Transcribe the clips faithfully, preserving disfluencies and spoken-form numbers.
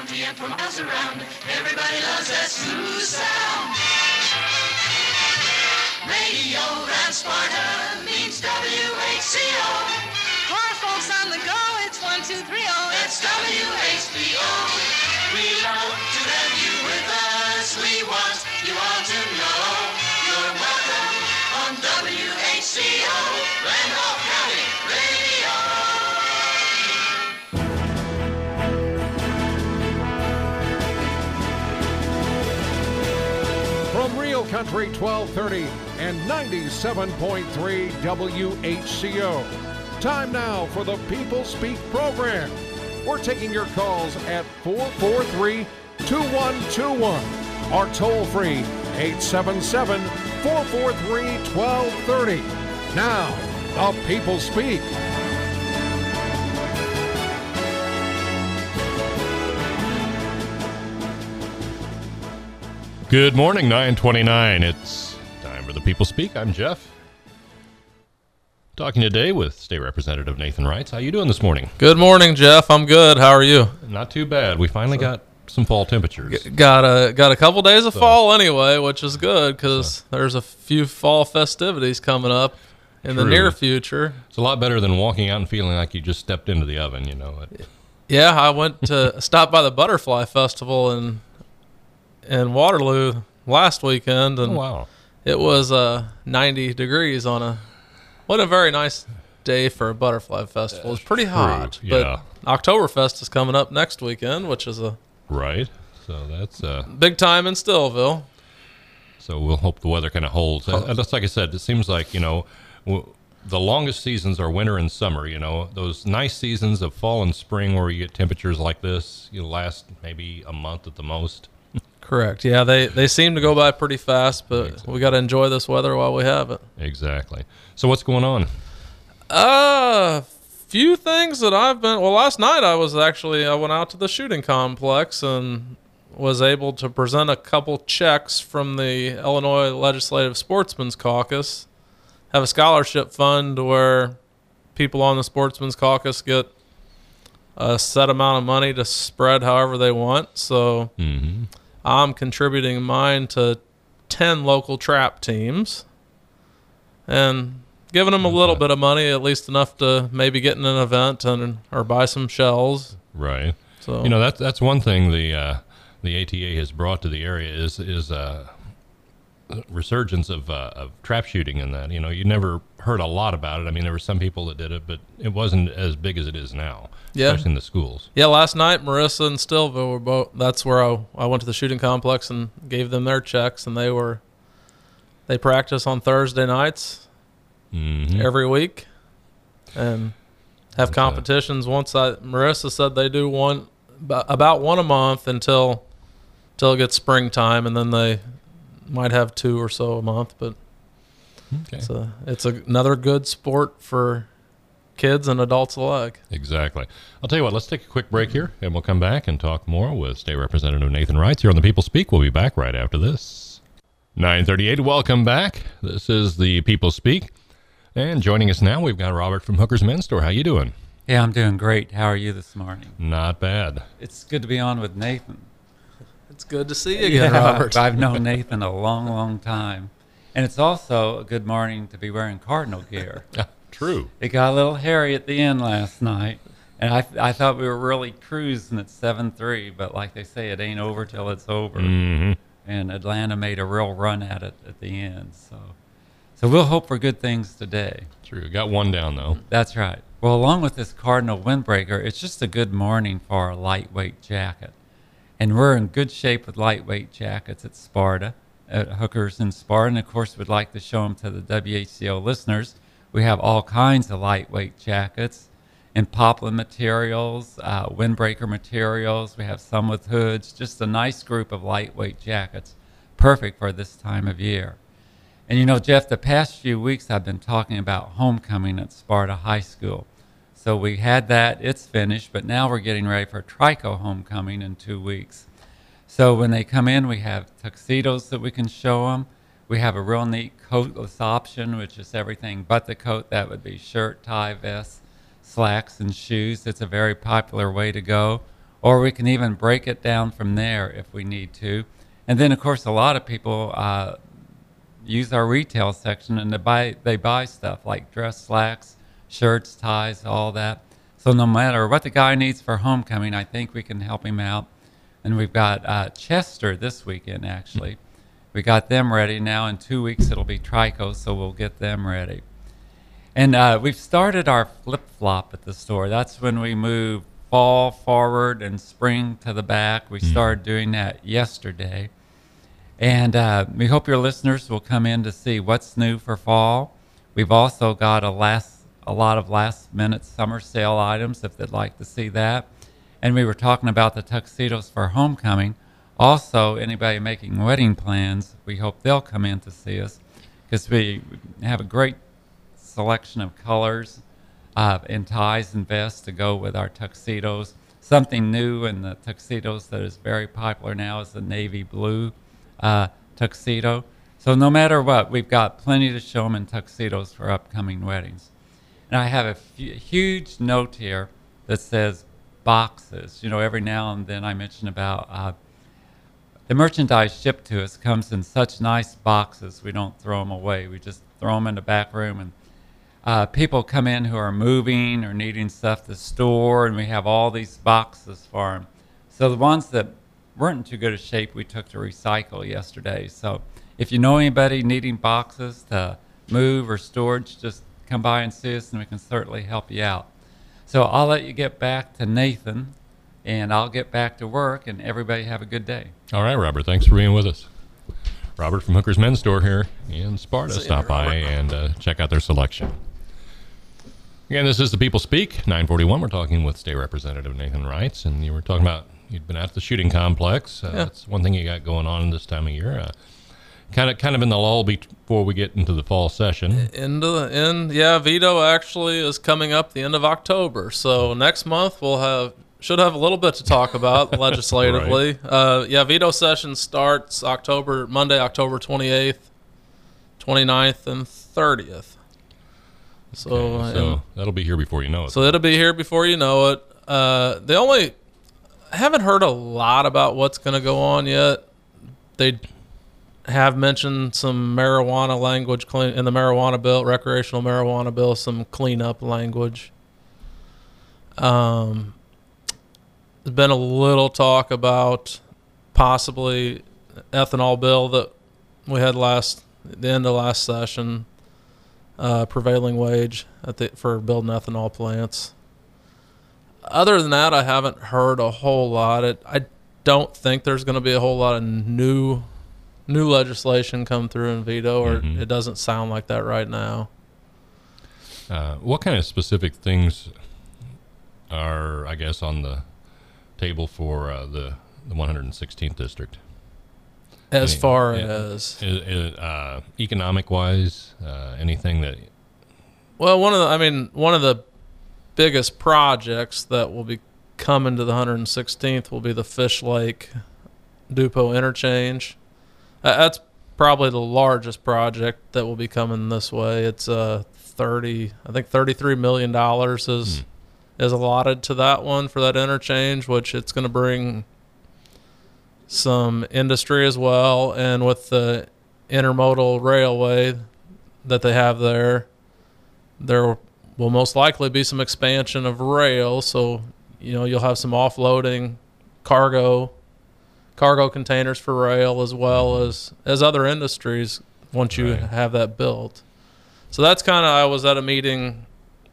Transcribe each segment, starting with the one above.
county and for miles around. Everybody loves that smooth sound. Radio Grand Sparta means W H C O. For our folks on the go, it's one, two, three, oh. That's W H P O. We love to have you with us. We want you all to know you're welcome on W H C O, Randolph County Radio. From Real Country twelve thirty and ninety-seven point three W H C O. Time now for the People Speak program. We're taking your calls at four four three, two one two one or toll free eight seven seven, four four three, one two three zero. Now, the People Speak. Good morning, nine twenty-nine. It's time for the People Speak. I'm Jeff. Talking today with State Representative Nathan Reitz. How you doing this morning? Good morning, Jeff. I'm good. How are you? Not too bad. We finally got some fall temperatures. G- got a got a couple days of So- fall anyway, which is good because there's a few fall festivities coming up in the True. near future. It's a lot better than walking out and feeling like you just stepped into the oven, you know. It, Yeah, I went to stop by the Butterfly Festival in in Waterloo last weekend, oh, and wow. it was uh, ninety degrees on a what a very nice day for a Butterfly Festival. It's pretty True, hot, yeah. but Oktoberfest is coming up next weekend, which is a Right. So that's uh big time in Stillville. so we'll hope the weather kind of holds. Uh, And just like I said, it seems like, you know, w- the longest seasons are winter and summer, you know. Those nice seasons of fall and spring where you get temperatures like this, you last maybe a month at the most. Correct. Yeah, they, they seem to go by pretty fast, but we got to enjoy this weather while we have it. Exactly. So what's going on? Uh, few things that I've been. Well, last night I was actually I went out to the shooting complex and was able to present a couple checks from the Illinois Legislative Sportsmen's Caucus. Have a scholarship fund where people on the Sportsmen's Caucus get a set amount of money to spread however they want. So. Mm-hmm. I'm contributing mine to ten local trap teams and giving them a little bit of money, at least enough to maybe get in an event and or buy some shells. Right. So You know, that's that's one thing the uh, the A T A has brought to the area is is uh, resurgence of uh, of trap shooting in that. You know, you never heard a lot about it. I mean, there were some people that did it, but it wasn't as big as it is now, Yeah. especially in the schools. yeah, last night Marissa and Stillville were both. That's where I I went to the shooting complex and gave them their checks, and they were they practice on Thursday nights Mm-hmm. every week and have Okay. competitions. Once I Marissa said they do one about one a month until until it gets springtime, and then they might have two or so a month. But Okay. it's a, it's a, another good sport for kids and adults alike. Exactly. I'll tell you what, let's take a quick break here, and we'll come back and talk more with State Representative Nathan Reitz here on the People Speak. We'll be back right after this. nine thirty-eight, welcome back. This is the People Speak. And joining us now, we've got Robert from Hooker's Men's Store. How you doing? Yeah, I'm doing great. How are you this morning? Not bad. It's good to be on with Nathan. It's good to see you again, Yeah, Robert. I've known Nathan a long, long time. And it's also a good morning to be wearing Cardinal gear. True. It got a little hairy at the end last night. And I I thought we were really cruising at seven three, but like they say, it ain't over till it's over. Mm-hmm. And Atlanta made a real run at it at the end. So, so we'll hope for good things today. True. Got one down, though. That's right. Well, along with this Cardinal windbreaker, it's just a good morning for a lightweight jacket. And we're in good shape with lightweight jackets at Sparta, at Hookers in Sparta. And, of course, we'd like to show them to the W H C O listeners. We have all kinds of lightweight jackets in poplin materials, uh, windbreaker materials. We have some with hoods, just a nice group of lightweight jackets, perfect for this time of year. And, you know, Jeff, the past few weeks I've been talking about homecoming at Sparta High School. So we had that, it's finished, but now we're getting ready for Trico homecoming in two weeks. So when they come in, we have tuxedos that we can show them. We have a real neat coatless option, which is everything but the coat. That would be shirt, tie, vest, slacks, and shoes. It's a very popular way to go. or we can even break it down from there if we need to. And then, of course, a lot of people uh, use our retail section, and they buy, they buy stuff like dress slacks, shirts, ties, all that. So no matter what the guy needs for homecoming, I think we can help him out. And we've got uh, Chester this weekend, actually. We got them ready now. In two weeks, it'll be Trico, so we'll get them ready. And uh, we've started our flip-flop at the store. That's when we move fall forward and spring to the back. We started doing that yesterday. And uh, we hope your listeners will come in to see what's new for fall. We've also got a last a lot of last-minute summer sale items if they'd like to see that. And we were talking about the tuxedos for homecoming. Also, anybody making wedding plans, we hope they'll come in to see us because we have a great selection of colors uh, and ties and vests to go with our tuxedos. Something new in the tuxedos that is very popular now is the navy blue uh, tuxedo. So no matter what, we've got plenty to show them in tuxedos for upcoming weddings. And I have a f- huge note here that says boxes. You know, every now and then I mention about uh, the merchandise shipped to us comes in such nice boxes. We don't throw them away. We just throw them in the back room. And uh, people come in who are moving or needing stuff to store, and we have all these boxes for them. So the ones that weren't in too good a shape, we took to recycle yesterday. So if you know anybody needing boxes to move or storage, just come by and see us, and we can certainly help you out. So I'll let you get back to Nathan, and I'll get back to work, and everybody have a good day. All right, Robert. Thanks for being with us. Robert from Hooker's Men's Store here in Sparta. Stop by and uh, check out their selection. Again, this is The People Speak, nine forty-one. We're talking with State Representative Nathan Reitz, and you were talking about you'd been at the shooting complex. Uh, Yeah. That's one thing you got going on this time of year. Uh, kind of kind of in the lull before we get into the fall session. Into the end, yeah. Veto actually is coming up the end of October, so next month we'll have should have a little bit to talk about legislatively. Right. Uh, yeah, veto session starts October Monday, October twenty-eighth, twenty-ninth, and thirtieth. So, Okay, so and- that'll be here before you know it. so it'll be here before you know it. Uh, the only I haven't heard a lot about what's going to go on yet. They have mentioned some marijuana language clean in the marijuana bill, recreational marijuana bill, some cleanup language. Um, there's been a little talk about possibly ethanol bill that we had last the end of last session, uh, prevailing wage at the, for building ethanol plants. Other than that, I haven't heard a whole lot. It, I don't think there's going to be a whole lot of new new legislation come through in veto, or Mhm. it doesn't sound like that right now. Uh, what kind of specific things are, I guess, on the table for uh, the, the one hundred sixteenth district? As Any- far yeah. as I- I- uh, economic-wise, uh, anything that... well, one of the I mean one of the biggest projects that will be coming to the one hundred sixteenth will be the Fish Lake Dupo interchange. Uh, that's probably the largest project that will be coming this way. It's uh thirty, I think thirty-three million dollars is Hmm. is allotted to that one for that interchange, which it's going to bring some industry as well, and with the intermodal railway that they have there, there will most likely be some expansion of rail. So, you know, you'll have some offloading cargo cargo containers for rail as well as as other industries once you Right. have that built. So that's kind of, I was at a meeting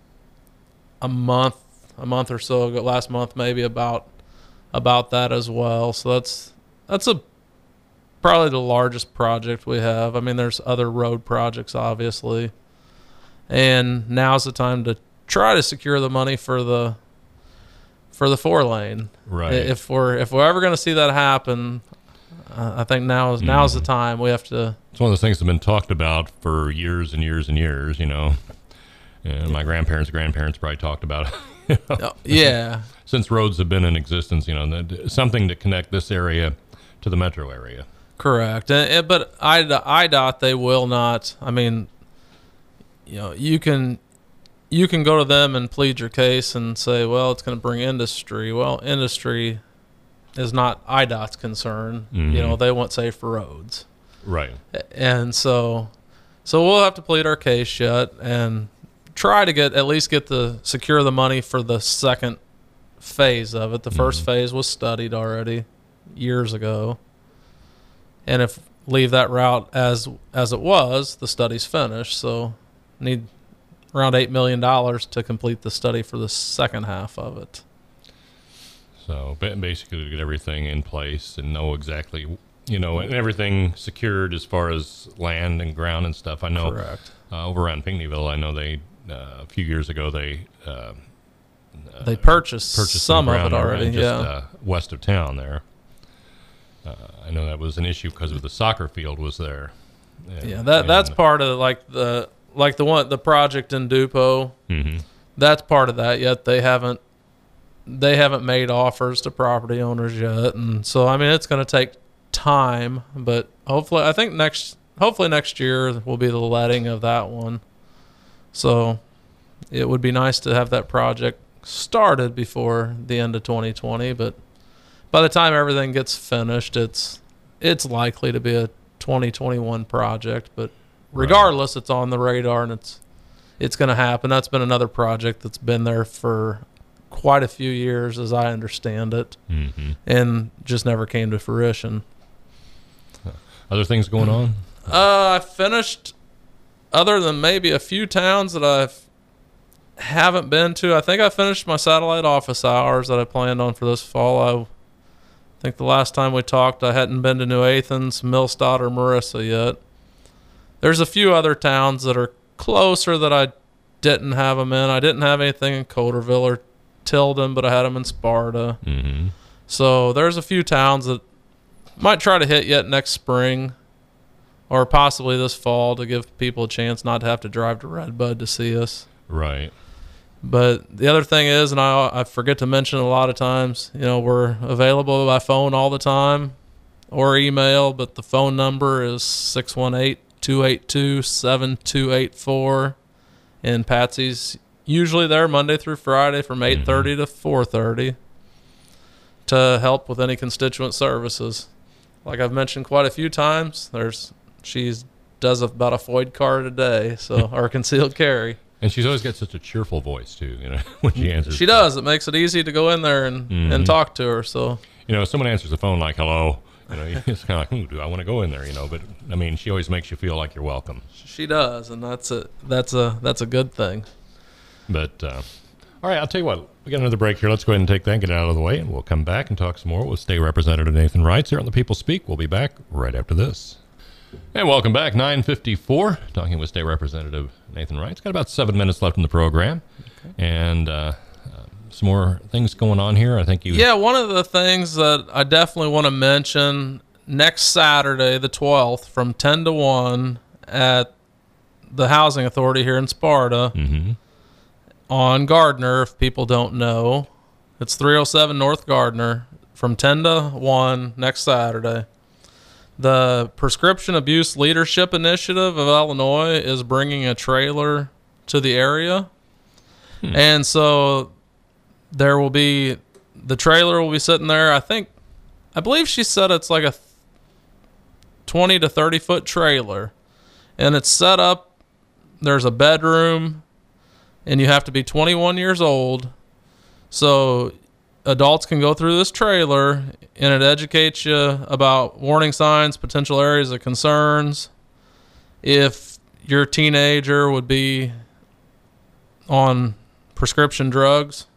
a month a month or so ago, last month maybe, about about that as well. So that's that's a probably the largest project we have. I mean, there's other road projects obviously, and now's the time to try to secure the money for the for the four lane. Right. If we're if we're ever going to see that happen, uh, I think now is now's the time. We have to. It's one of those things that have been talked about for years and years and years, you know. And my grandparents' grandparents probably talked about it. you know, Oh, yeah, since roads have been in existence, you know, that- something to connect this area to the metro area. correct. And, and- but I I dot they will not. I mean, you know, you can you can go to them and plead your case and say, well, it's going to bring industry. Well, industry is not I DOT's concern. Mm-hmm. You know, they want safer roads. Right. And so, so we'll have to plead our case yet and try to get, at least get the, secure the money for the second phase of it. The first Mm-hmm. phase was studied already years ago. And if leave that route as, as it was, the study's finished. So need around eight million dollars to complete the study for the second half of it. So ba- basically to get everything in place and know exactly, you know, and everything secured as far as land and ground and stuff. I know Correct. uh, over around Pinckneyville, I know they, uh, a few years ago, they uh, They purchased, purchased some of ground it already, just, yeah. uh, west of town there. Uh, I know that was an issue because of the soccer field was there. And- Yeah, that that's and- part of like the like the one the project in Dupo. Mhm. That's part of that. Yet they haven't they haven't made offers to property owners yet, and so I mean it's going to take time, but hopefully I think next hopefully next year will be the letting of that one. So it would be nice to have that project started before the end of twenty twenty, but by the time everything gets finished, it's it's likely to be a twenty twenty-one project, but regardless, it's on the radar and it's it's going to happen. That's been another project that's been there for quite a few years, as I understand it, Mhm. and just never came to fruition. Other things going on? Uh, I finished, other than maybe a few towns that I've haven't been to. I think I finished my satellite office hours that I planned on for this fall. I think the last time we talked, I hadn't been to New Athens, Millstadt, or Marissa yet. There's a few other towns that are closer that I didn't have them in. I didn't have anything in Coderville or Tilden, but I had them in Sparta. Mm-hmm. So there's a few towns that might try to hit yet next spring or possibly this fall to give people a chance not to have to drive to Redbud to see us. Right. But the other thing is, and I, I forget to mention a lot of times, you know, we're available by phone all the time or email, but the phone number is six one eight, two eight two, seven two eight four. And Patsy's usually there Monday through Friday from eight thirty to four thirty to help with any constituent services. Like I've mentioned quite a few times, there's she's does about a F O I D card a day, so or concealed carry. And she's always got such a cheerful voice too, you know, when she answers. She does. It makes it easy to go in there and, Mhm. and talk to her. So You know, if someone answers the phone like "hello," you know, it's kind of like, "Ooh, do I want to go in there?" You know, but I mean, she always makes you feel like you're welcome. she does, and that's a that's a that's a good thing. But uh, all right, I'll tell you what. We got another break here. Let's go ahead and take that, get it out of the way, and we'll come back and talk some more with State Representative Nathan Wrights here on the People Speak. We'll be back right after this. And welcome back, nine fifty-four, talking with State Representative Nathan Wrights. Got about seven minutes left in the program, okay. and uh, uh, some more things going on here. I think you. Yeah, one of the things that I definitely want to mention next Saturday, the twelfth, from ten to one at the Housing Authority here in Sparta. Mm-hmm. On Gardner, if people don't know. It's three oh seven North Gardner from ten to one next Saturday. The Prescription Abuse Leadership Initiative of Illinois is bringing a trailer to the area. Hmm. And so there will be, the trailer will be sitting there. I think, I believe she said it's like a twenty to thirty foot trailer. And it's set up, there's a bedroom, and you have to be twenty-one years old. So adults can go through this trailer, and it educates you about warning signs, potential areas of concerns. If your teenager would be on prescription drugs,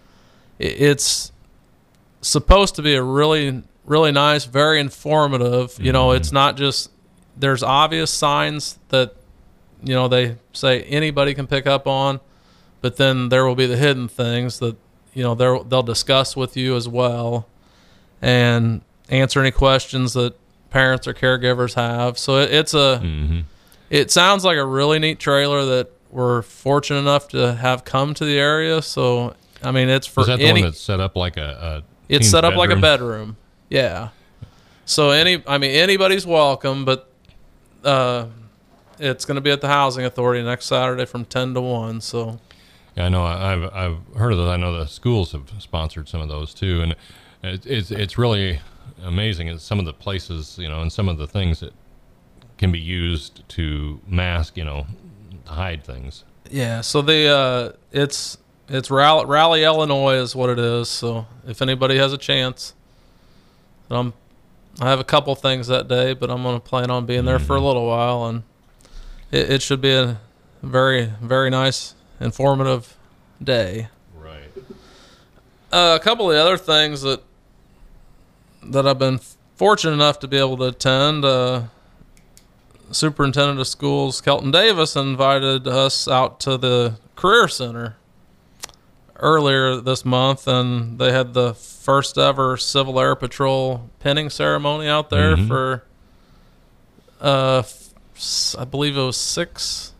it's supposed to be a really, really nice, very informative. Mm-hmm. You know, it's not just, there's obvious signs that, you know, they say anybody can pick up on. But then there will be the hidden things that, you know, they'll they'll discuss with you as well, and answer any questions that parents or caregivers have. So it, it's a, mm-hmm. it sounds like a really neat trailer that we're fortunate enough to have come to the area. So I mean, it's for Is that the any. one that's set up like a? a it's set up bedroom? like a bedroom. Yeah. So any, I mean, anybody's welcome, but uh, it's going to be at the Housing Authority next Saturday from ten to one. So. Yeah, I know. I- I've I've heard of those. I know the schools have sponsored some of those too, and it, it's it's really amazing. It's some of the places, you know, and some of the things that can be used to mask, you know, to hide things. Yeah, so the uh, it's it's Rally, Rally, Illinois is what it is. So if anybody has a chance, um, I have a couple things that day, but I'm going to plan on being there for a little while, and it, it should be a very very nice, informative day. Right. Uh, a couple of the other things that that I've been fortunate enough to be able to attend. Uh, Superintendent of Schools Kelton Davis invited us out to the Career Center earlier this month, and they had the first ever Civil Air Patrol pinning ceremony out there Mhm. for, uh, f- I believe it was six,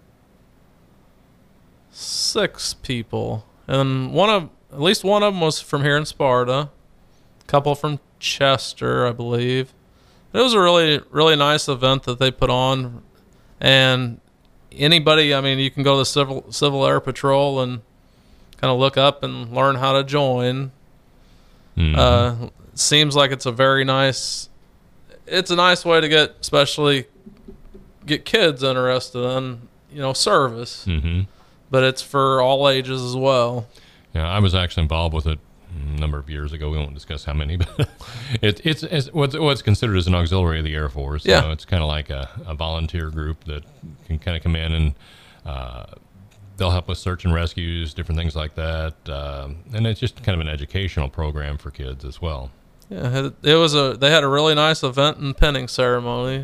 six people, and one of at least one of them was from here in Sparta, a couple from Chester, I believe. It was a really, really nice event that they put on, and anybody, I mean, you can go to the Civil Civil Air Patrol and kind of look up and learn how to join. Mhm. Uh, seems like it's a very nice, it's a nice way to get, especially get kids interested in, you know, service, Mhm. but it's for all ages as well. Yeah, I was actually involved with it a number of years ago. We won't discuss how many, but it, it's, it's what's, what's considered as an auxiliary of the Air Force. Yeah. You know, it's kind of like a, a volunteer group that can kind of come in and uh, they'll help with search and rescues, different things like that. Um, and it's just kind of an educational program for kids as well. Yeah, it, it was a. They had a really nice event and pinning ceremony,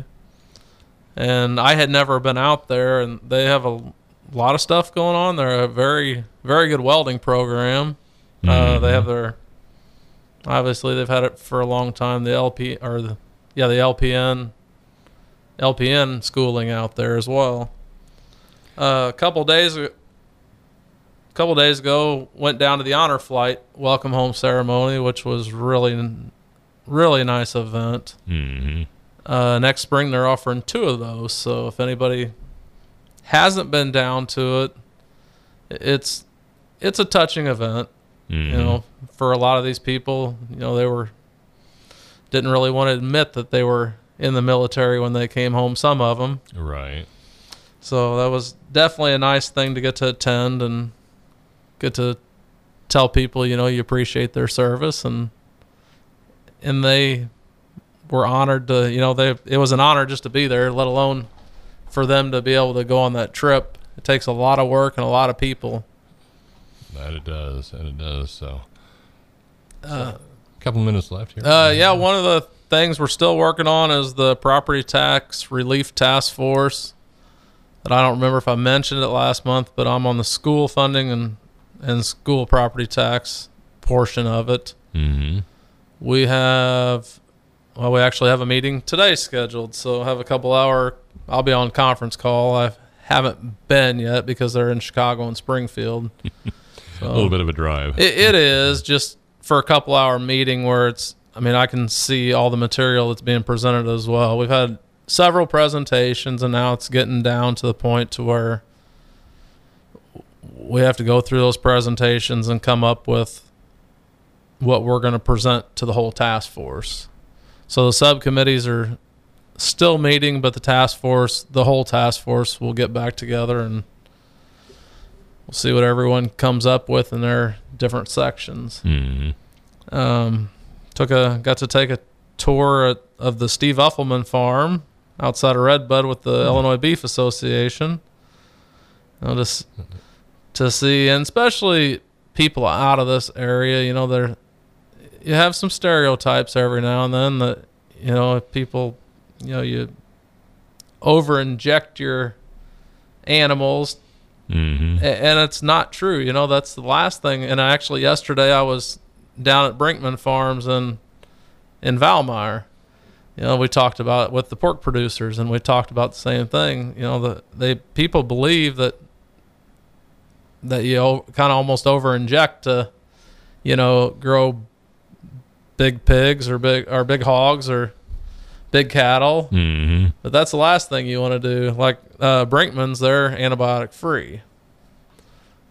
and I had never been out there. And they have a lot of stuff going on. They're a very, very good welding program. Uh, Mhm. they have their. Obviously, they've had it for a long time. The L P or the, yeah, the L P N, L P N schooling out there as well. Uh, a couple days, a couple days ago, went down to the honor flight welcome home ceremony, which was really, really nice event. Mm-hmm. Uh, next spring, they're offering two of those. So if anybody hasn't been down to it, it's it's a touching event. Mm-hmm. You know, for a lot of these people, you know, they were didn't really want to admit that they were in the military when they came home. Some of them. Right. So that was definitely a nice thing to get to attend and get to tell people, you know, you appreciate their service, and and they were honored to, you know, they it was an honor just to be there, let alone for them to be able to go on that trip. It takes a lot of work and a lot of people. That it does. That it does. So, Uh, a couple minutes left here. Uh, yeah, one of the things we're still working on is the property tax relief task force. That I don't remember if I mentioned it last month, but I'm on the school funding and and school property tax portion of it. Mm-hmm. We have, well, we actually have a meeting today scheduled, so I have a couple hour. I'll be on conference call. I haven't been yet because they're in Chicago and Springfield. So A little bit of a drive. It, it is just for a couple hour meeting where it's, I mean, I can see all the material that's being presented as well. We've had several presentations, and now it's getting down to the point to where we have to go through those presentations and come up with what we're going to present to the whole task force. So the subcommittees are still meeting, but the task force, the whole task force will get back together and we'll see what everyone comes up with in their different sections. Mm-hmm. Um, took a got to take a tour at, of the Steve Uffelman farm outside of Redbud with the Mm-hmm. Illinois Beef Association. You know, just to see, and especially people out of this area, you know, they're you have some stereotypes every now and then that, you know, if people, you know, you over inject your animals. Mm-hmm. A- and it's not true. You know, that's the last thing. And actually yesterday I was down at Brinkman Farms in in Valmeyer. You know, we talked about it with the pork producers, and we talked about the same thing. You know, the they people believe that that you kind of almost over inject to, you know, grow big pigs or big or big hogs or big cattle. Mm-hmm. But that's the last thing you want to do. Like uh, Brinkman's, they're antibiotic free.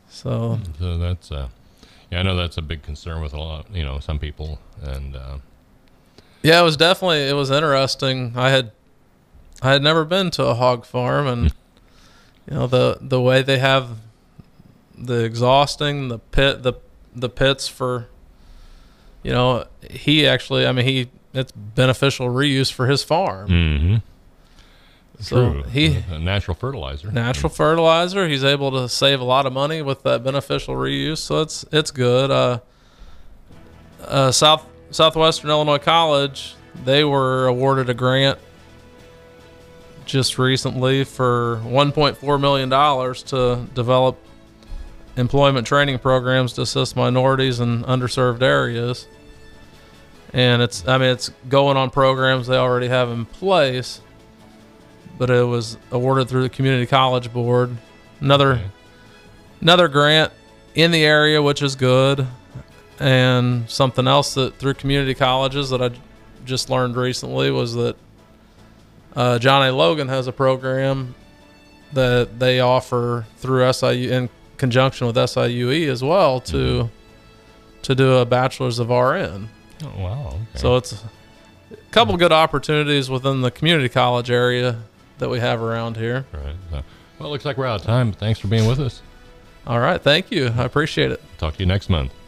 So, So that's uh, yeah, I know that's a big concern with a lot, you know, some people, and uh, yeah, it was definitely it was interesting. I had I had never been to a hog farm, and you know the the way they have the exhausting, the pit, the the pits for, you know, he actually, I mean, he it's beneficial reuse for his farm. mm-hmm. So True. he a natural fertilizer. natural fertilizer. He's able to save a lot of money with that beneficial reuse. So it's it's good. Uh, uh, South Southwestern Illinois College, they were awarded a grant just recently for one point four million dollars to develop employment training programs to assist minorities in underserved areas. And it's, I mean, it's going on programs they already have in place, but it was awarded through the Community College Board. Another, Okay. another grant in the area, which is good. And something else that through community colleges that I just learned recently was that uh, John A. Logan has a program that they offer through S I U in conjunction with S I U E as well to Mm-hmm. to do a bachelor's of R N. Oh, wow. Okay. So it's a couple good opportunities within the community college area that we have around here. Right. So, well, it looks like we're out of time. But thanks for being with us. All right, thank you. I appreciate it. Talk to you next month.